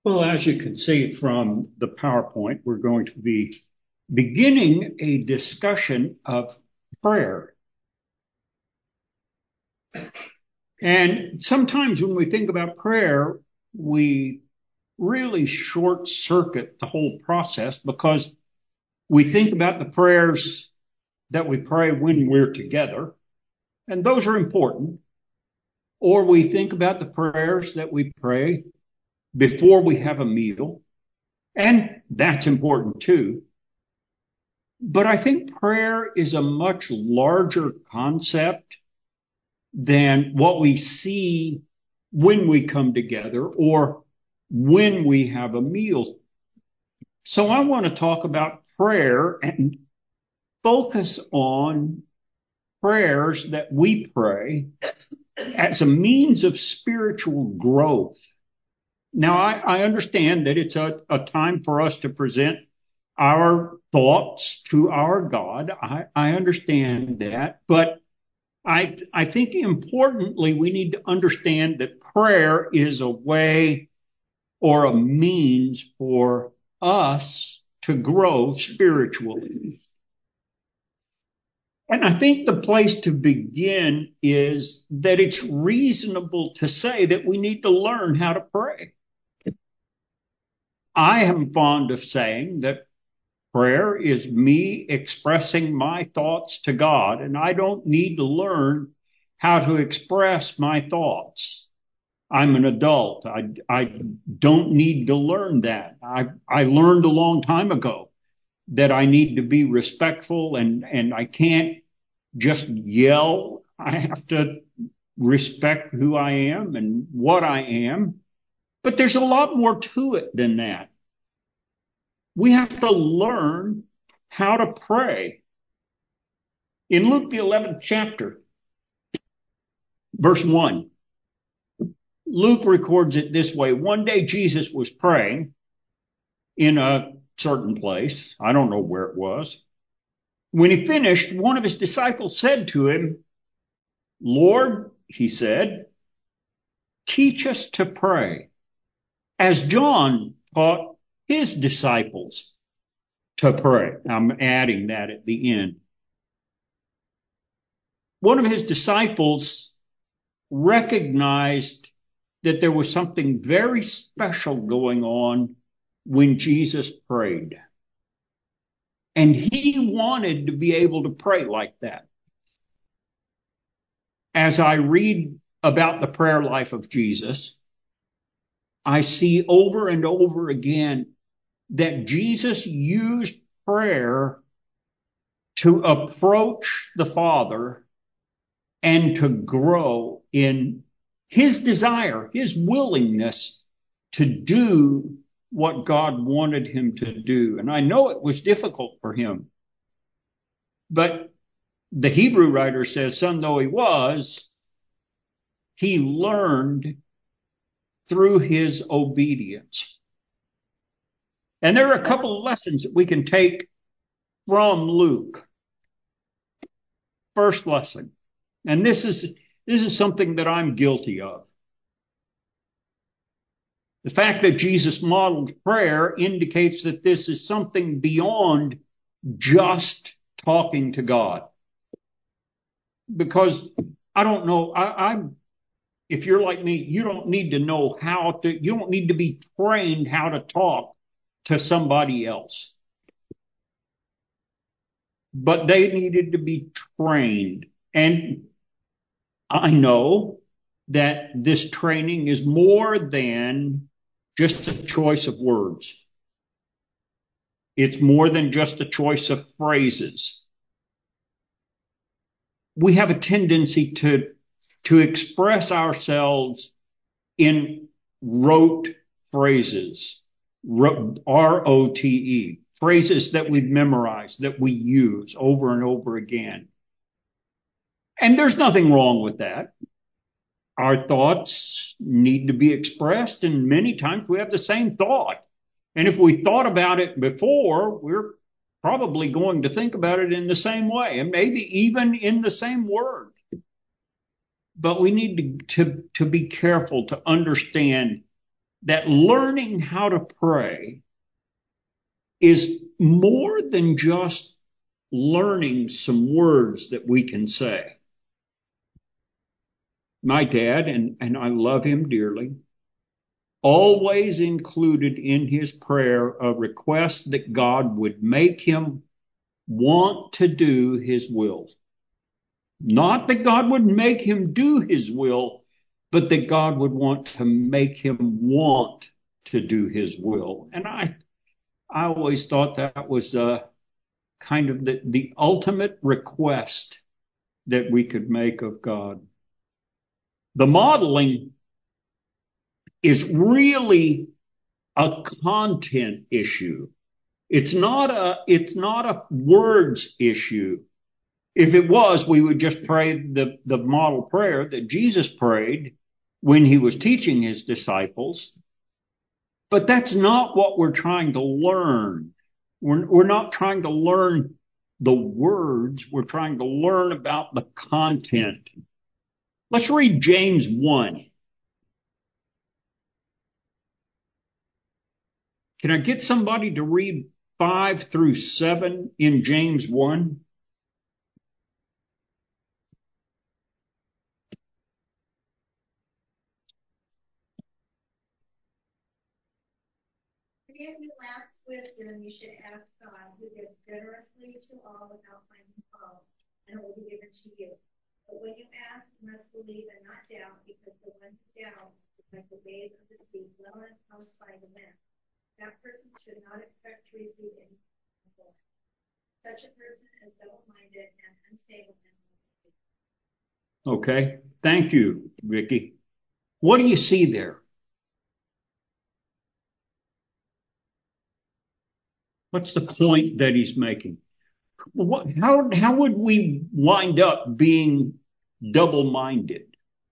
Well, as you can see from the PowerPoint, we're going to be beginning a discussion of prayer. And sometimes when we think about prayer, we really short circuit the whole process because we think about the prayers that we pray when we're together, and those are important. Or we think about the prayers that we pray before we have a meal, and that's important too. But I think prayer is a much larger concept than what we see when we come together or when we have a meal. So I want to talk about prayer and focus on prayers that we pray as a means of spiritual growth. Now, I understand that it's a time for us to present our thoughts to our God. I understand that. But I think importantly, we need to understand that prayer is a way or a means for us to grow spiritually. And I think the place to begin is that it's reasonable to say that we need to learn how to pray. I am fond of saying that prayer is me expressing my thoughts to God, and I don't need to learn how to express my thoughts. I'm an adult. I don't need to learn that. I learned a long time ago that I need to be respectful and I can't just yell. I have to respect who I am and what I am. But there's a lot more to it than that. We have to learn how to pray. In Luke, the 11th chapter, verse 1, Luke records it this way. One day Jesus was praying in a certain place. I don't know where it was. When he finished, one of his disciples said to him, Lord, he said, teach us to pray, as John taught his disciples to pray. I'm adding that at the end. One of his disciples recognized that there was something very special going on when Jesus prayed. And he wanted to be able to pray like that. As I read about the prayer life of Jesus, I see over and over again that Jesus used prayer to approach the Father and to grow in his desire, his willingness to do what God wanted him to do. And I know it was difficult for him. But the Hebrew writer says, son though he was, he learned through his obedience. And there are a couple of lessons that we can take from Luke. First lesson, and this is something that I'm guilty of. The fact that Jesus modeled prayer indicates that this is something beyond just talking to God. Because I don't know, if you're like me, you don't need to know you don't need to be trained how to talk to somebody else. But they needed to be trained. And I know that this training is more than just a choice of words. It's more than just a choice of phrases. We have a tendency to express ourselves in rote phrases, R-O-T-E, phrases that we've memorized, that we use over and over again. And there's nothing wrong with that. Our thoughts need to be expressed, and many times we have the same thought. And if we thought about it before, we're probably going to think about it in the same way, and maybe even in the same word. But we need to be careful to understand that learning how to pray is more than just learning some words that we can say. My dad, and I love him dearly, always included in his prayer a request that God would make him want to do his will. Not that God would make him do his will, but that God would want to make him want to do his will. And I always thought that was kind of the ultimate request that we could make of God. The modeling is really a content issue. It's not a words issue. If it was, we would just pray the model prayer that Jesus prayed when he was teaching his disciples. But that's not what we're trying to learn. We're not trying to learn the words. We're trying to learn about the content. Let's read James 1. Can I get somebody to read 5 through 7 in James 1? If you ask wisdom, you should ask God, who gives generously to all without finding fault, and it will be given to you. But when you ask, you must believe and not doubt, because the one who doubts is like the wave of the sea, blown and tossed by the wind. That person should not expect to receive anything from the Lord. Such a person is double-minded and unstable in all things. Okay. Thank you, Vicki. What do you see there? What's the point that he's making? How would we wind up being double-minded?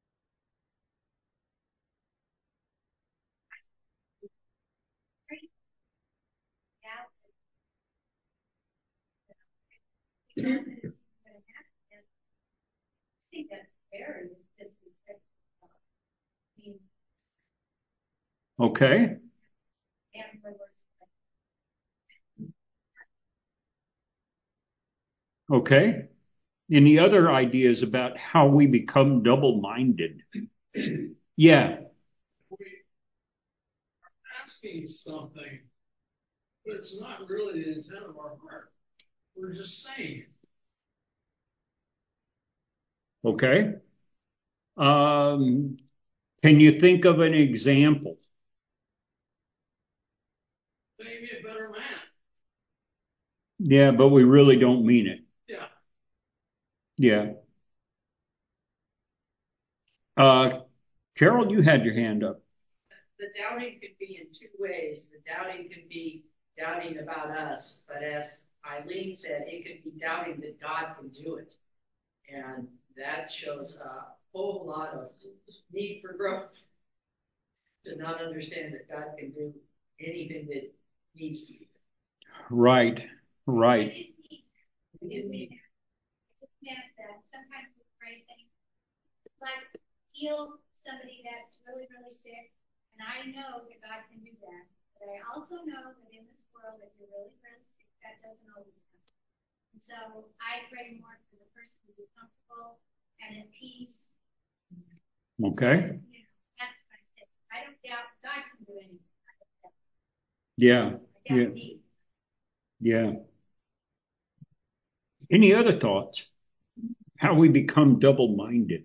I think that's very disrespectful. I mean, Okay. and for words. Okay. Any other ideas about how we become double-minded? Yeah. We are asking something, but it's not really the intent of our heart. We're just saying. Okay. Can you think of an example? Maybe a better man. Yeah, but we really don't mean it. Yeah. Yeah. Carol, you had your hand up. The doubting could be in two ways. The doubting could be doubting about us, but as Eileen said, it could be doubting that God can do it. And that shows a whole lot of need for growth to not understand that God can do anything that needs to be done. Right. Right. It didn't mean it. It just meant that sometimes we pray things like heal somebody that's really, really sick. And I know that God can do that. But I also know that in this world, if you're really, really sick, that doesn't always happen. And so I pray more for the person to be comfortable and at peace. Okay. You know, that's what I say. I don't doubt God can do anything. Yeah. I doubt me. Yeah. Any other thoughts? How we become double-minded?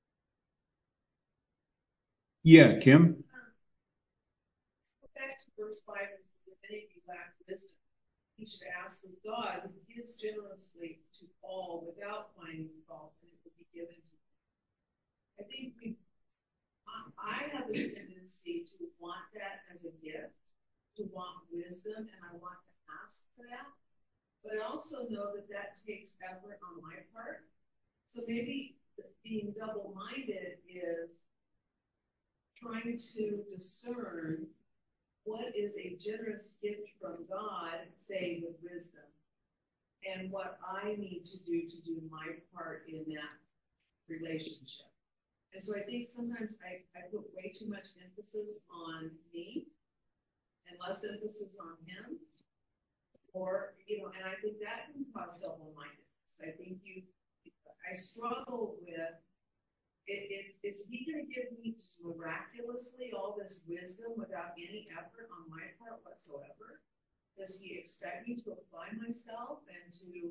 Yeah, Kim? Back to verse 5, if any of you lack wisdom, he should ask of God, who gives generously to all without finding fault, and it will be given to him. I think I have a tendency to want that as a gift, to want wisdom, and I want to ask for that. But I also know that that takes effort on my part. So maybe being double-minded is trying to discern what is a generous gift from God, say with wisdom, and what I need to do my part in that relationship. And so I think sometimes I put way too much emphasis on me and less emphasis on him. Or, and I think that can cause double-mindedness. I think I struggle with, is he going to give me just miraculously all this wisdom without any effort on my part whatsoever? Does he expect me to apply myself and to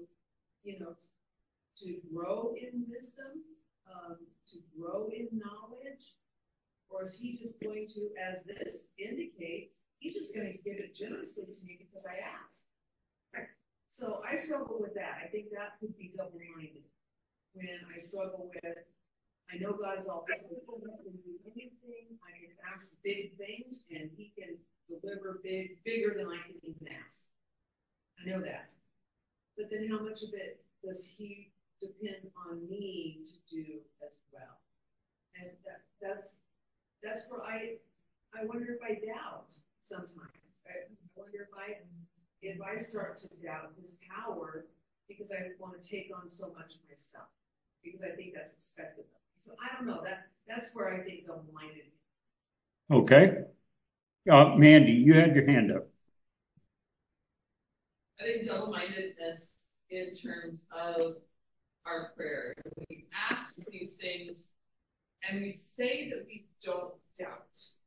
grow in wisdom, to grow in knowledge? Or is he just going to, as this indicates, he's just going to give it generously to me because I asked? Right? So I struggle with that. I think that could be double-minded. When I struggle with, I know God is all powerful, he can do anything, I can ask big things, and he can deliver bigger than I can even ask. I know that. But then how much of it does he depend on me to do as well? And that's where I wonder if I doubt sometimes. I wonder if I start to doubt his power because I want to take on so much myself, because I think that's expected of me. So I don't know. That's where I think double-minded. Okay. Mandy, you had your hand up. I think double-mindedness in terms of our prayer. We ask these things and we say that we don't doubt.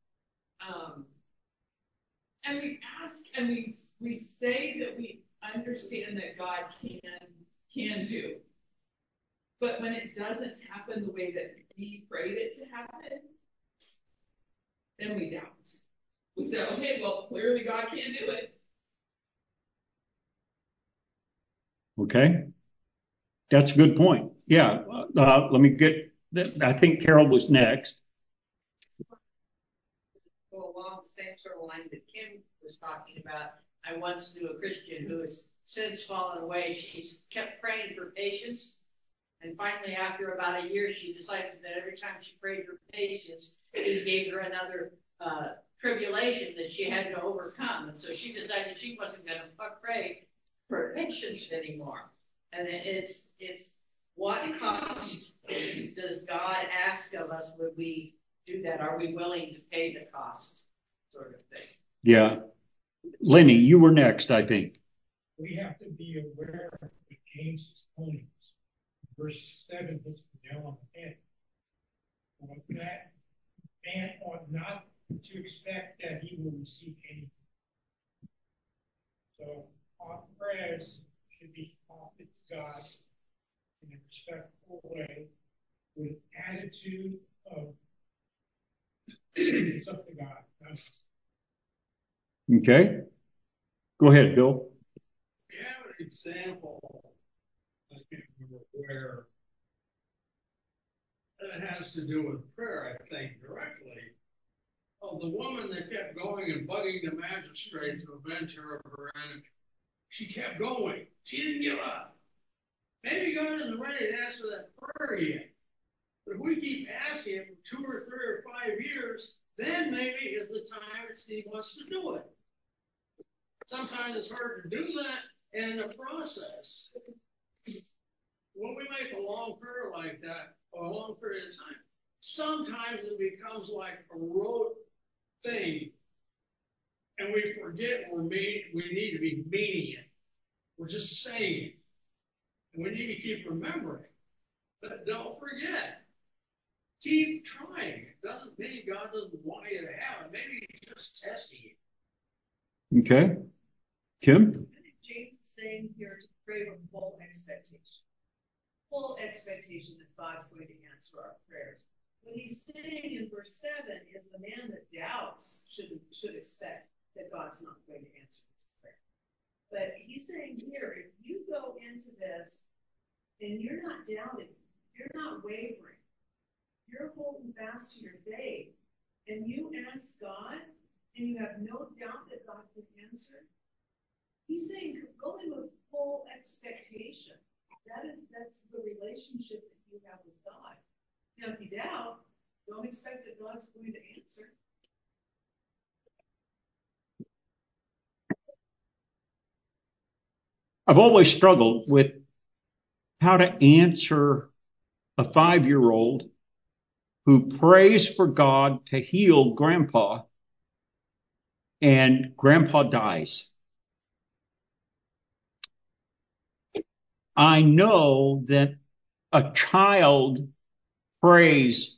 And we ask and we say that we understand that God can do. But when it doesn't happen the way that we prayed it to happen, then we doubt. We say, okay, well, clearly God can't do it. Okay. That's a good point. Yeah. Let me I think Carol was next. Go along the same sort of line that Kim was talking about. I once knew a Christian who has since fallen away. She's kept praying for patience. And finally, after about a year, she decided that every time she prayed for patience, he gave her another tribulation that she had to overcome. And so she decided she wasn't going to pray for patience anymore. And it's what cost does God ask of us when we do that? Are we willing to pay the cost, sort of thing? Yeah. Lenny, you were next, I think. We have to be aware of what James is pointing. Verse 7 hits the nail on the head. That man ought not to expect that he will receive anything. So our prayers should be offered to God in a respectful way, with attitude of it's up to God. Okay. Go ahead, Bill. We have an example, I can't remember where, that has to do with prayer, I think, directly, of the woman that kept going and bugging the magistrate to avenge her of her enemy. She kept going. She didn't give up. Maybe God isn't ready to answer that prayer yet. But if we keep asking it for 2 or 3 or 5 years, then maybe is the time that He wants to do it. Sometimes it's hard to do that, and in the process, when we make a long prayer like that, or a long period of time, sometimes it becomes like a rote thing, and we forget we need to be meaning it. We're just saying it. And we need to keep remembering. But don't forget. Keep trying. It doesn't mean God doesn't want you to have it. Maybe He's just testing you. Okay. Kim? I think James is saying here to pray with full expectation. Full expectation that God's going to answer our prayers. What he's saying in verse 7 is the man that doubts should expect that God's not going to answer his prayer. But he's saying here, if you go into this and you're not doubting, you're not wavering, you're holding fast to your faith, and you ask God, and you have no doubt that God can answer, he's saying go in with full expectation. That's the relationship that you have with God. Now, if you doubt, don't expect that God's going to answer. I've always struggled with how to answer a 5-year-old who prays for God to heal Grandpa, and Grandpa dies. I know that a child prays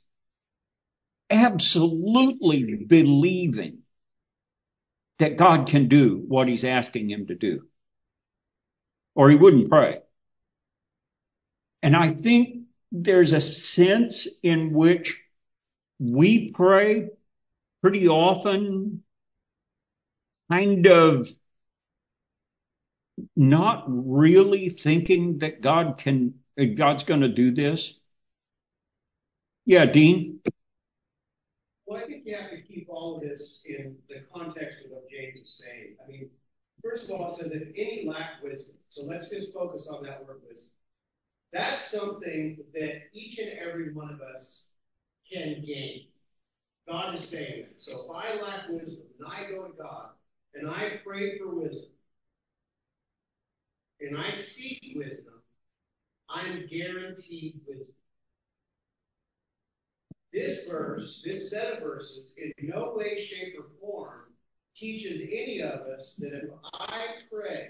absolutely believing that God can do what he's asking him to do, or he wouldn't pray. And I think there's a sense in which we pray pretty often kind of not really thinking that God's going to do this. Yeah, Dean? Well, I think you have to keep all of this in the context of what James is saying. I mean, first of all, it says, if any lack wisdom. So let's just focus on that word wisdom. That's something that each and every one of us can gain. God is saying that. So if I lack wisdom and I go to God and I pray for wisdom and I seek wisdom, I'm guaranteed wisdom. This verse, this set of verses, in no way, shape, or form teaches any of us that if I pray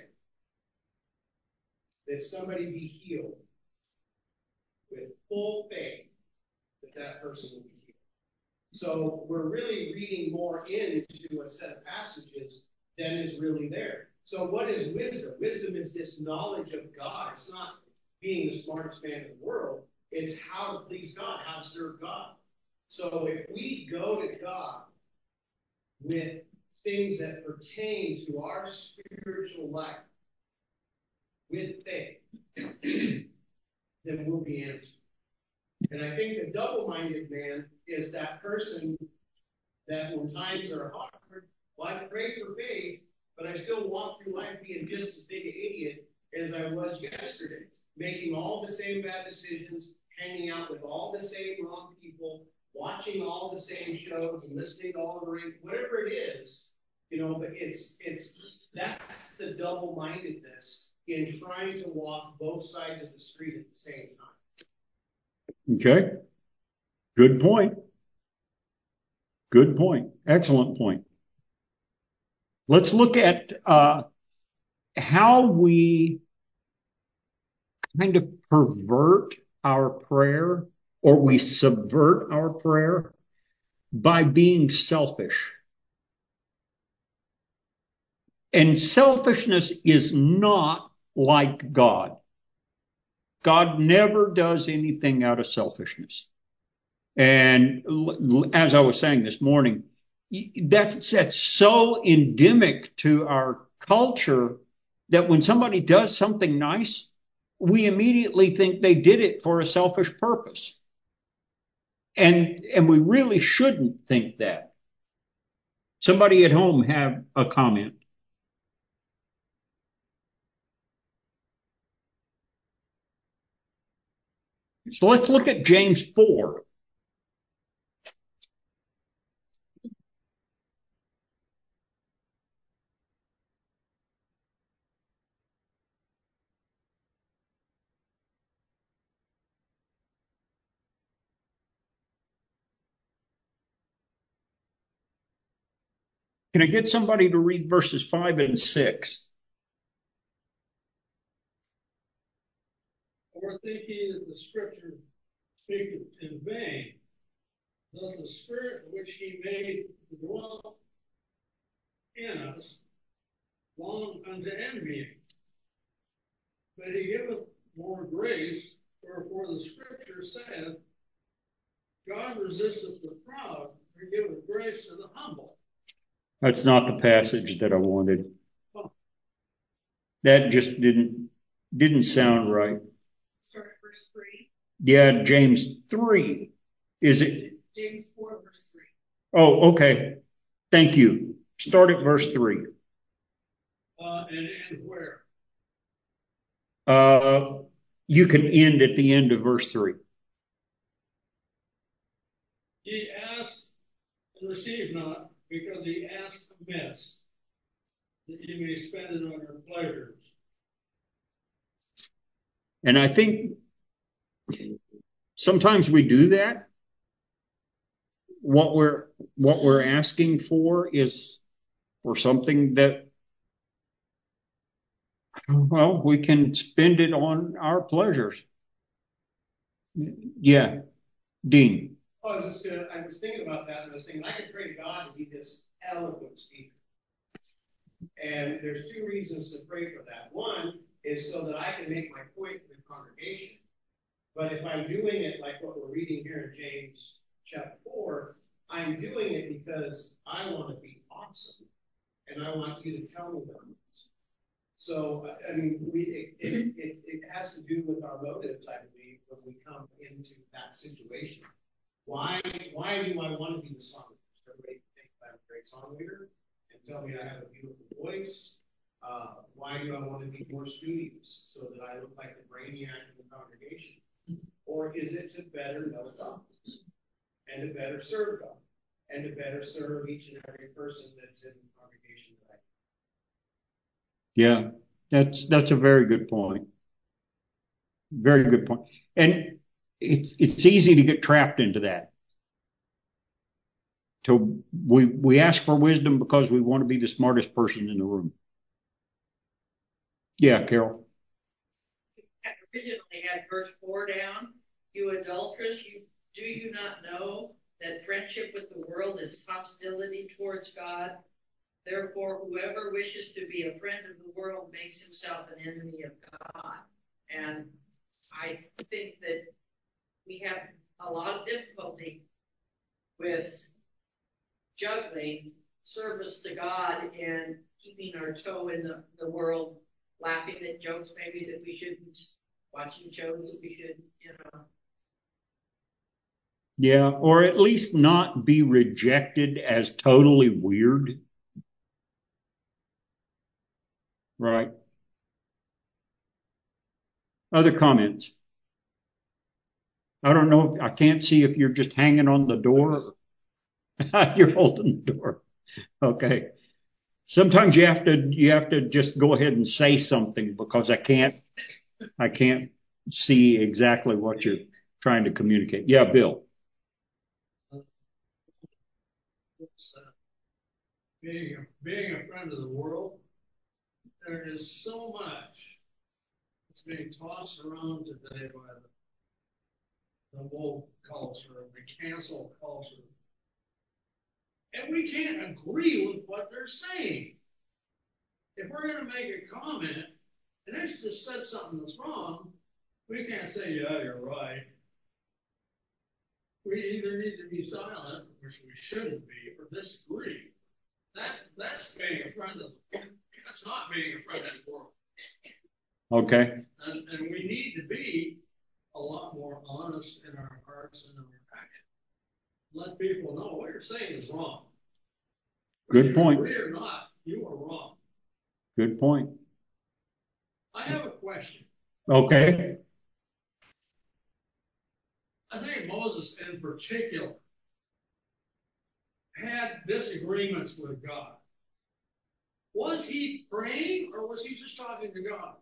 that somebody be healed with full faith, that that person will be healed. So we're really reading more into a set of passages than is really there. So what is wisdom? Wisdom is this knowledge of God. It's not being the smartest man in the world. It's how to please God, how to serve God. So if we go to God with things that pertain to our spiritual life with faith, then we'll be answered. And I think the double-minded man is that person that when times are hard, well, I pray for faith, but I still walk through life being just as big an idiot as I was yesterday, making all the same bad decisions, hanging out with all the same wrong people, watching all the same shows and listening to all the radio, whatever it is, but it's that's the double-mindedness in trying to walk both sides of the street at the same time. Okay. Good point. Good point. Excellent point. Let's look at how we kind of pervert our prayer, or we subvert our prayer by being selfish. And selfishness is not like God. God never does anything out of selfishness. And as I was saying this morning, that's so endemic to our culture that when somebody does something nice, we immediately think they did it for a selfish purpose. And we really shouldn't think that. Somebody at home have a comment. So let's look at James 4. Can I get somebody to read verses 5 and 6? Or think ye that the scripture speaketh in vain? Does the Spirit which he made to dwell in us long unto envying? But he giveth more grace, wherefore the scripture saith, God resisteth the proud, and giveth grace to the humble. That's not the passage that I wanted. That just didn't sound right. Start at verse 3. Yeah, James 3. Is it? James 4, verse 3. Oh, okay. Thank you. Start at verse 3. And where? You can end at the end of verse 3. Ye ask and receive not, because ye ask amiss, that ye may spend it on your pleasures. And I think sometimes we do that. what we're asking for is for something that, well, we can spend it on our pleasures. Yeah, Dean. I was thinking about that, and I was thinking I could pray to God to be this eloquent speaker. And there's two reasons to pray for that. One is so that I can make my point to the congregation. But if I'm doing it like what we're reading here in James chapter 4, I'm doing it because I want to be awesome. And I want you to tell me that. So, I mean, it has to do with our motives, I believe, when we come into that situation. Why do I want to be the songwriter? Everybody thinks I'm a great songwriter and tell me I have a beautiful voice. Why do I want to be more studious so that I look like the brainiac in the congregation? Or is it to better know God and to better serve God and to better serve each and every person that's in the congregation that I am? Yeah, that's a very good point. Very good point. And it's easy to get trapped into that. So we ask for wisdom because we want to be the smartest person in the room. Yeah, Carol. I originally had verse 4 down. You adulterous, do you not know that friendship with the world is hostility towards God? Therefore, whoever wishes to be a friend of the world makes himself an enemy of God. And I think that we have a lot of difficulty with juggling service to God and keeping our toe in the world, laughing at jokes maybe that we shouldn't, watching shows that we should, Yeah, or at least not be rejected as totally weird. Right. Other comments? I don't know. I can't see if you're just hanging on the door. You're holding the door. Okay. Sometimes you have to just go ahead and say something because I can't see exactly what you're trying to communicate. Yeah, Bill. Being a friend of the world, there is so much that's being tossed around today by the woke culture, the cancel culture. And we can't agree with what they're saying. If we're going to make a comment, and they just said something that's wrong, we can't say, yeah, you're right. We either need to be silent, which we shouldn't be, or disagree. That's being a friend of that's not being a friend of the world. Okay. And we need to be a lot more honest in our hearts and in our actions. Let people know what you're saying is wrong. Good point. Agree or not, you are wrong. Good point. I have a question. Okay. I think Moses in particular had disagreements with God. Was he praying or was he just talking to God?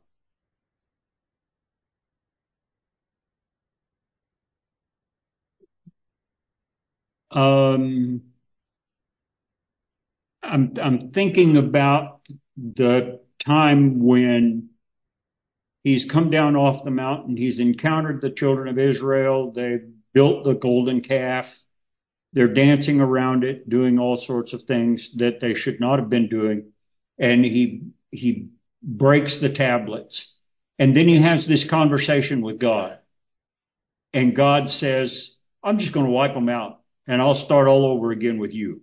I'm thinking about the time when he's come down off the mountain. He's encountered the children of Israel. They've built the golden calf. They're dancing around it, doing all sorts of things that they should not have been doing. And he breaks the tablets. And then he has this conversation with God. And God says, I'm just going to wipe them out and I'll start all over again with you.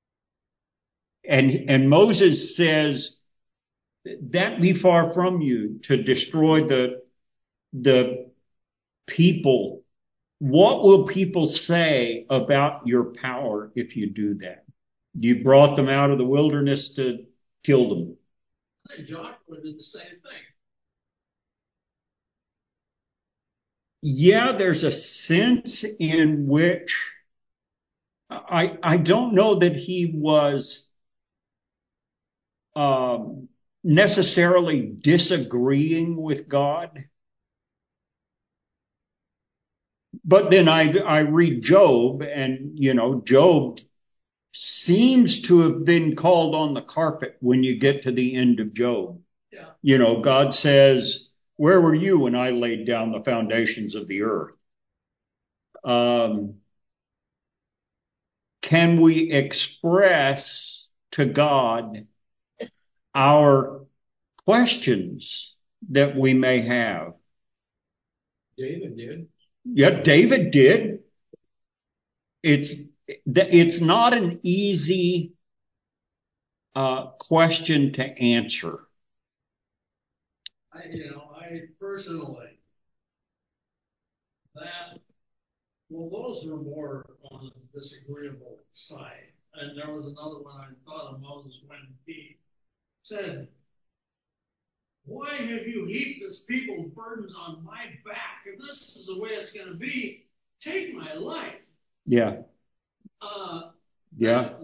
And Moses says, that be far from you to destroy the people. What will people say about your power if you do that? You brought them out of the wilderness to kill them. I think Joshua did the same thing. Yeah, there's a sense in which I don't know that he was necessarily disagreeing with God, But then I read Job, and, Job seems to have been called on the carpet when you get to the end of Job. Yeah. God says, where were you when I laid down the foundations of the earth? Can we express to God our questions that we may have? David did. Yeah, David did. It's not an easy question to answer. I personally, those were more on the disagreeable side. And there was another one I thought of Moses when he said, why have you heaped this people's burdens on my back? If this is the way it's going to be, take my life. Yeah. Yeah.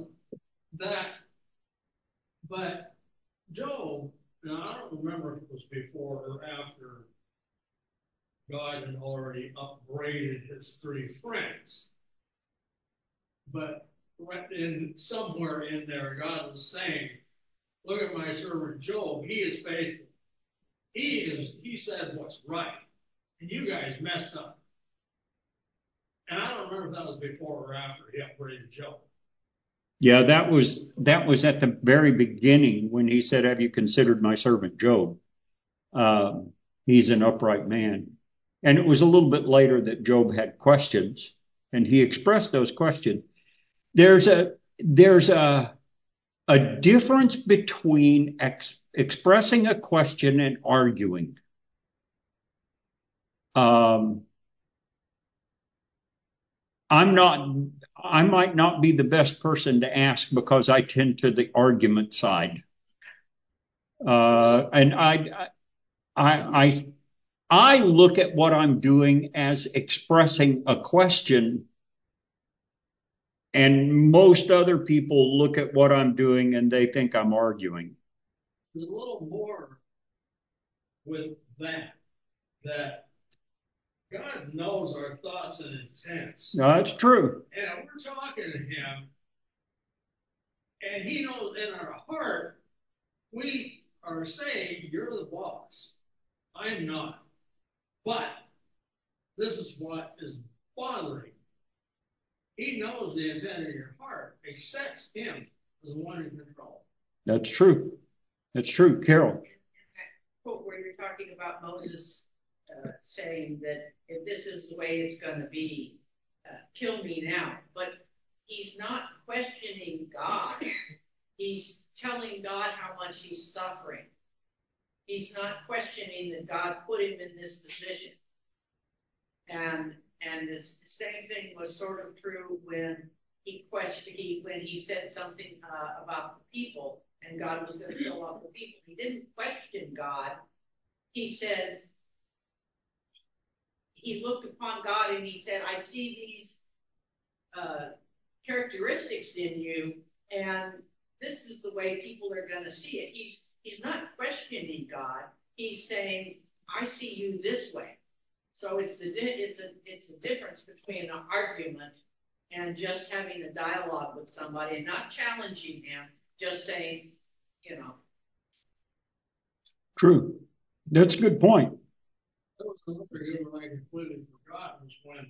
But Job, now I don't remember if it was before or after God had already upbraided his three friends. But somewhere in there, God was saying, look at my servant Job. He is faithful. He said what's right. And you guys messed up. And I don't remember if that was before or after he upbraided Job. Yeah, that was at the very beginning when he said, have you considered my servant Job? He's an upright man. And it was a little bit later that Job had questions, and he expressed those questions. There's a difference between expressing a question and arguing. I might not be the best person to ask because I tend to the argument side. And I look at what I'm doing as expressing a question, and most other people look at what I'm doing and they think I'm arguing. There's a little more with that God knows our thoughts and intents. No, that's true. And we're talking to him, and he knows in our heart, we are saying, you're the boss. I'm not. But this is what is bothering. He knows the intent of your heart, accepts him as the one in control. That's true. That's true, Carol. Quote where you're talking about Moses saying that if this is the way it's going to be, kill me now. But he's not questioning God. He's telling God how much he's suffering. He's not questioning that God put him in this position. And it's the same thing was sort of true when he said something about the people, and God was going to kill off the people. He didn't question God. He said, he looked upon God and he said, I see these characteristics in you, and this is the way people are going to see it. He's not questioning God. He's saying, I see you this way. So it's a difference between an argument and just having a dialogue with somebody and not challenging him, just saying, True. That's a good point. That was another good one I completely forgot was when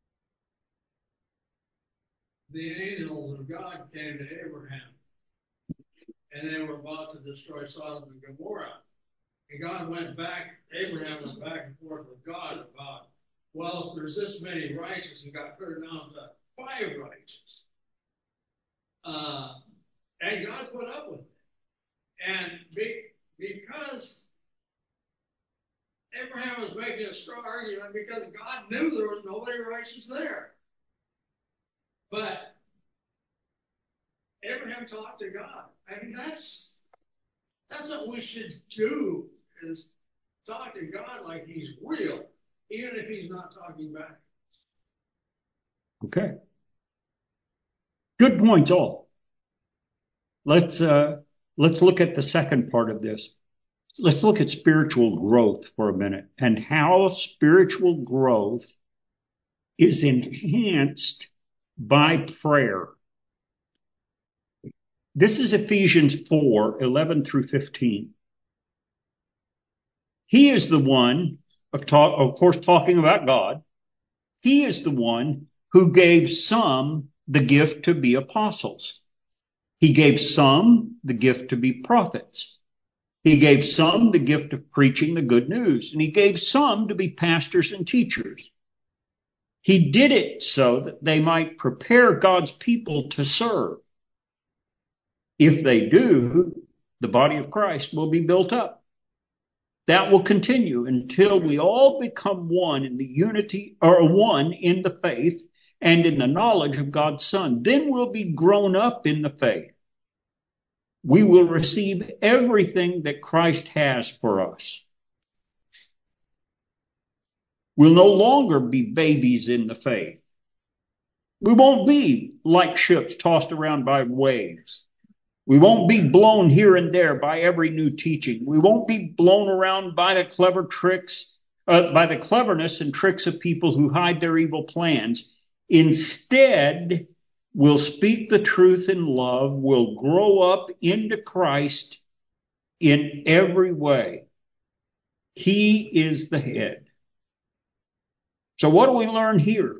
the angels of God came to Abraham and they were about to destroy Sodom and Gomorrah. And God went back, Abraham went back and forth with God about, well, if there's this many righteous, and got cut down to 5 righteous. And God put up with it. And because Abraham was making a strong argument because God knew there was nobody righteous there. But Abraham talked to God. I mean, that's what we should do, is talk to God like he's real, even if he's not talking back. Okay. Good points all. Let's look at the second part of this. Let's look at spiritual growth for a minute and how spiritual growth is enhanced by prayer. This is Ephesians 4:11 through 15. He is the one, of course, talking about God. He is the one who gave some the gift to be apostles. He gave some the gift to be prophets. He gave some the gift of preaching the good news, and he gave some to be pastors and teachers. He did it so that they might prepare God's people to serve. If they do, the body of Christ will be built up. That will continue until we all become one in the unity, or one in the faith and in the knowledge of God's Son. Then we'll be grown up in the faith. We will receive everything that Christ has for us. We'll no longer be babies in the faith. We won't be like ships tossed around by waves. We won't be blown here and there by every new teaching. We won't be blown around by the by the cleverness and tricks of people who hide their evil plans. Instead, we'll speak the truth in love. We'll grow up into Christ in every way. He is the head. So what do we learn here?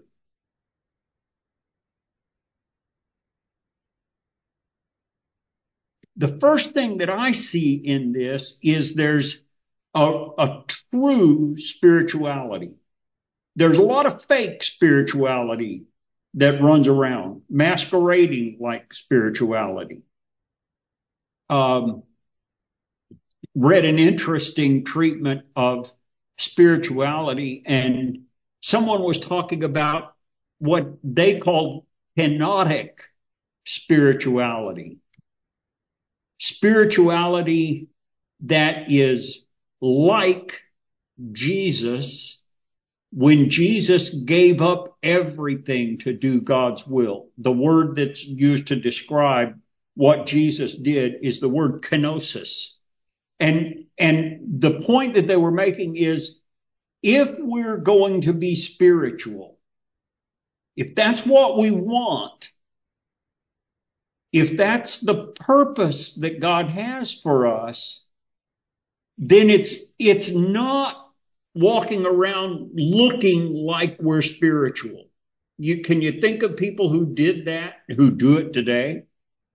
The first thing that I see in this is there's a true spirituality. There's a lot of fake spirituality that runs around, masquerading like spirituality. Read an interesting treatment of spirituality, and someone was talking about what they called kenotic spirituality. Spirituality that is like Jesus when Jesus gave up everything to do God's will. The word that's used to describe what Jesus did is the word kenosis. And the point that they were making is, if we're going to be spiritual, if that's what we want, if that's the purpose that God has for us, then it's not walking around looking like we're spiritual. Can you think of people who did that, who do it today?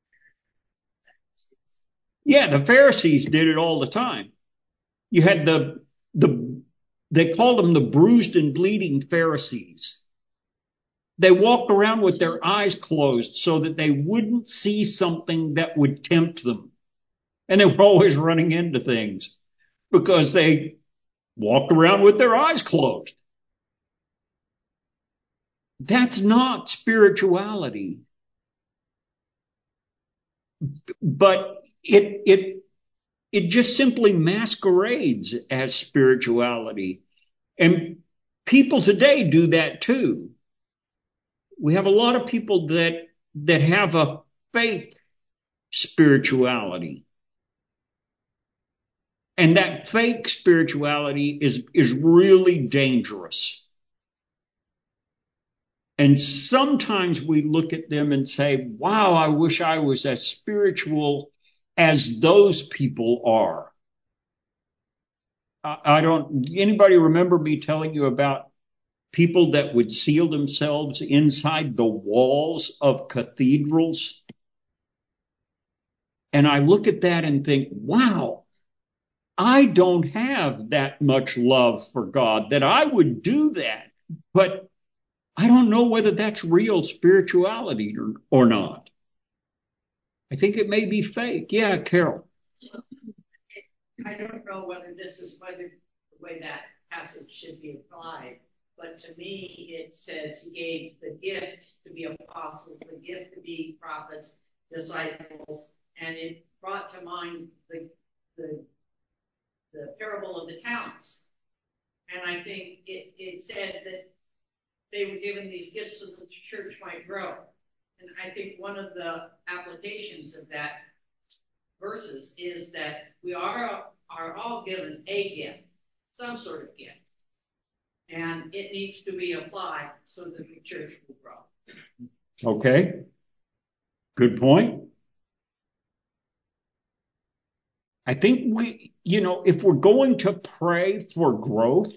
Yeah, the Pharisees did it all the time. You had they called them the bruised and bleeding Pharisees. They walked around with their eyes closed so that they wouldn't see something that would tempt them. And they were always running into things because they walked around with their eyes closed. That's not spirituality. But it just simply masquerades as spirituality. And people today do that too. We have a lot of people that have a fake spirituality. And that fake spirituality is really dangerous. And sometimes we look at them and say, wow, I wish I was as spiritual as those people are. Anybody remember me telling you about people that would seal themselves inside the walls of cathedrals? And I look at that and think, wow, I don't have that much love for God that I would do that. But I don't know whether that's real spirituality or not. I think it may be fake. Yeah, Carol. I don't know whether the way that passage should be applied, but to me it says he gave the gift to be apostles, the gift to be prophets, disciples, and it brought to mind the parable of the talents. And I think it said that they were given these gifts so that the church might grow. And I think one of the applications of that verses is that we are all given a gift, some sort of gift. and it needs to be applied so that the church will grow. Okay. Good point. I think if we're going to pray for growth,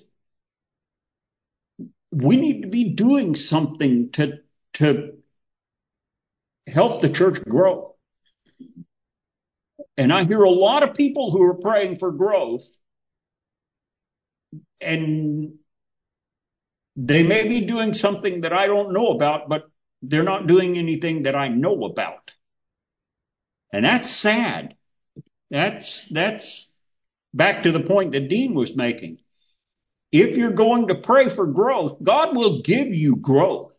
we need to be doing something to help the church grow. And I hear a lot of people who are praying for growth, and they may be doing something that I don't know about, but they're not doing anything that I know about. And that's sad. That's back to the point that Dean was making. If you're going to pray for growth, God will give you growth.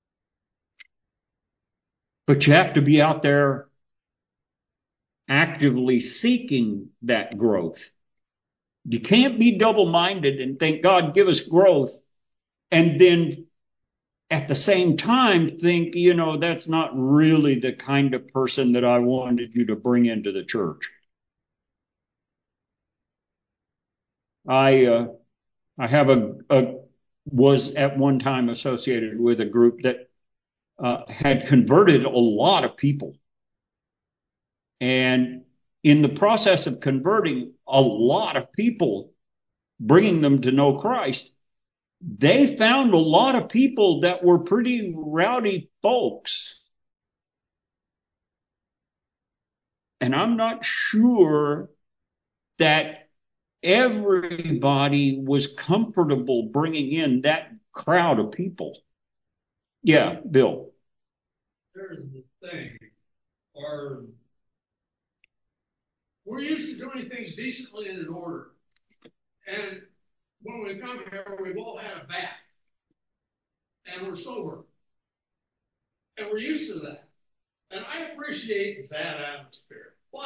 But you have to be out there actively seeking that growth. You can't be double-minded and think, God, give us growth, and then at the same time think, that's not really the kind of person that I wanted you to bring into the church. I was at one time associated with a group that had converted a lot of people. And in the process of converting a lot of people, bringing them to know Christ, they found a lot of people that were pretty rowdy folks. And I'm not sure that everybody was comfortable bringing in that crowd of people. Yeah, Bill. Here's the thing. We're used to doing things decently and in order. And when we come here, we've all had a bath. And we're sober. And we're used to that. And I appreciate that atmosphere. But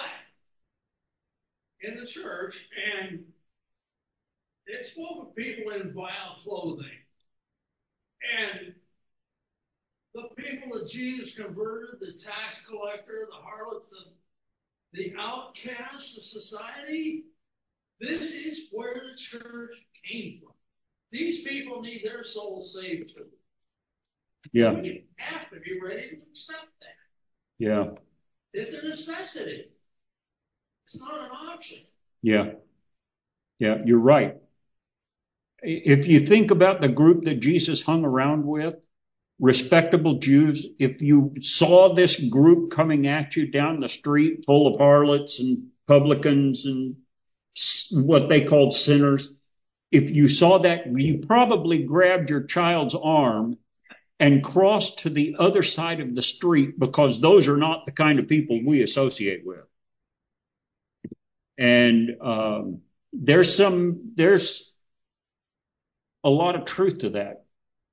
in the church, and it's full of people in vile clothing. And the people that Jesus converted, the tax collector, the harlots, the outcasts of society, this is where the church came from. These people need their souls saved too. Yeah. We have to be ready to accept that. Yeah. It's a necessity. It's not an option. Yeah. Yeah, you're right. If you think about the group that Jesus hung around with, respectable Jews, if you saw this group coming at you down the street full of harlots and publicans and what they called sinners, if you saw that, you probably grabbed your child's arm and crossed to the other side of the street, because those are not the kind of people we associate with. And there's a lot of truth to that.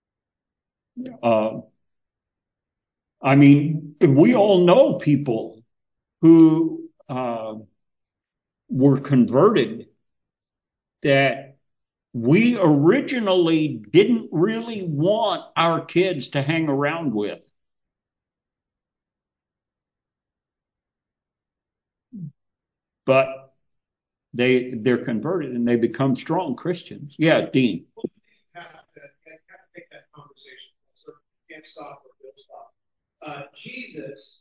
I mean, we all know people who were converted that we originally didn't really want our kids to hang around with. But they're converted and they become strong Christians. Yeah, Dean. Have to take that conversation. So can't stop or will stop. Jesus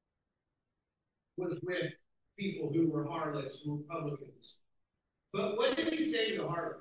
was with people who were harlots, who were publicans. But what did he say to the harlot?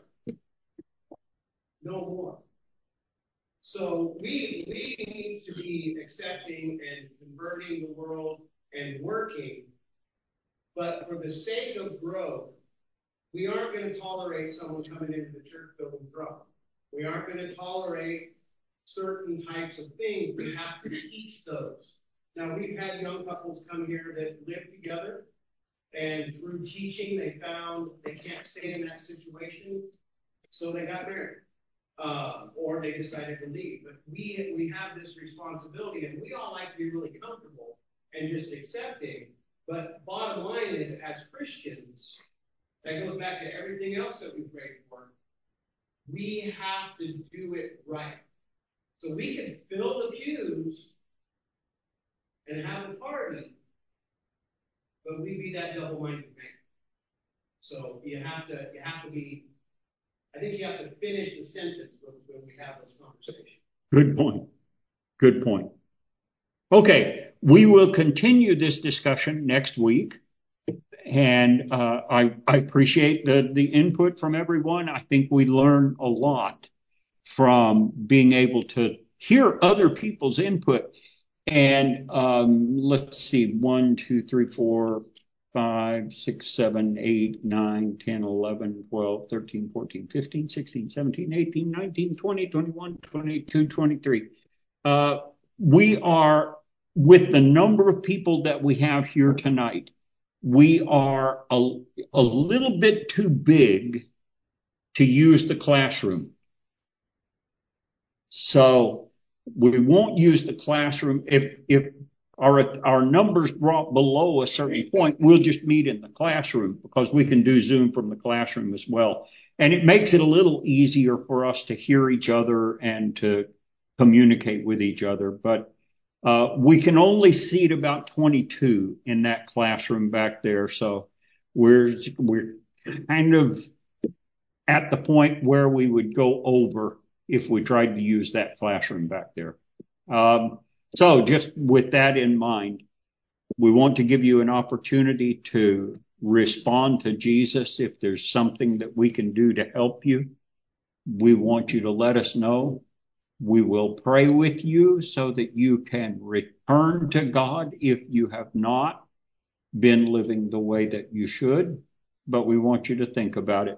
No more. So we need to be accepting and converting the world and working, but for the sake of growth, we aren't going to tolerate someone coming into the church building drunk. We aren't going to tolerate certain types of things. We have to teach those. Now, we've had young couples come here that live together, and through teaching, they found they can't stay in that situation, so they got married. Or they decided to leave. But we have this responsibility, and we all like to be really comfortable and just accepting. But bottom line is, as Christians, that goes back to everything else that we prayed for. We have to do it right. So we can fill the pews and have a party, but we be that double-minded man. So you have to be. I think you have to finish the sentence when we have those conversations. Good point. Good point. Okay, we will continue this discussion next week. And I appreciate the input from everyone. I think we learn a lot from being able to hear other people's input. And let's see, 1, 2, 3, 4, 5, 6, 7, 8, 9, 10, 11, 12, 13, 14, 15, 16, 17, 18, 19, 20, 21, 22, 23. We are, with the number of people that we have here tonight, we are a little bit too big to use the classroom. So we won't use the classroom. If our numbers drop below a certain point, we'll just meet in the classroom because we can do Zoom from the classroom as well. And it makes it a little easier for us to hear each other and to communicate with each other. But we can only seat about 22 in that classroom back there. So we're kind of at the point where we would go over if we tried to use that classroom back there. So just with that in mind, we want to give you an opportunity to respond to Jesus. If there's something that we can do to help you, we want you to let us know. We will pray with you so that you can return to God if you have not been living the way that you should. But we want you to think about it.